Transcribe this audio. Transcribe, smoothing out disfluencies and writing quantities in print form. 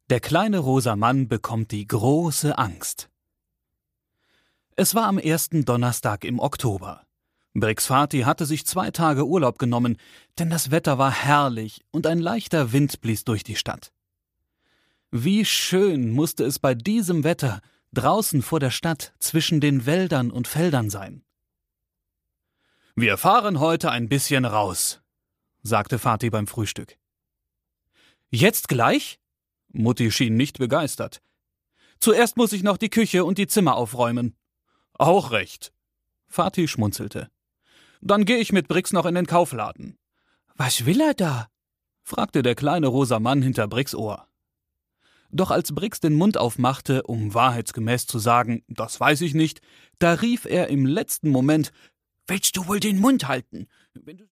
Der kleine rosa Mann bekommt die große Angst. Es war am ersten Donnerstag im Oktober. Brix Vati hatte sich 2 Tage Urlaub genommen, denn das Wetter war herrlich und ein leichter Wind blies durch die Stadt. Wie schön musste es bei diesem Wetter draußen vor der Stadt zwischen den Wäldern und Feldern sein. »Wir fahren heute ein bisschen raus«, sagte Vati beim Frühstück. »Jetzt gleich?« Mutti schien nicht begeistert. »Zuerst muss ich noch die Küche und die Zimmer aufräumen.« »Auch recht.« Vati schmunzelte. »Dann gehe ich mit Brix noch in den Kaufladen.« »Was will er da?« fragte der kleine rosa Mann hinter Brix Ohr. Doch als Brix den Mund aufmachte, um wahrheitsgemäß zu sagen, das weiß ich nicht, da rief er im letzten Moment, »Willst du wohl den Mund halten?